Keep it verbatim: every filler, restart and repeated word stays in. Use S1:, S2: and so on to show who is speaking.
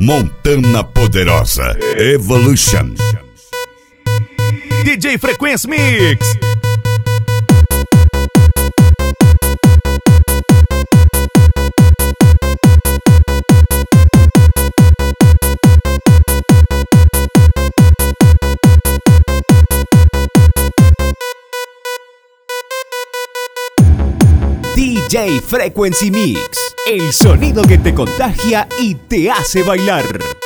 S1: Montana Poderosa Evolution.
S2: D J Frequency Mix.
S3: D J Frequency Mix, el sonido que te contagia y te hace bailar.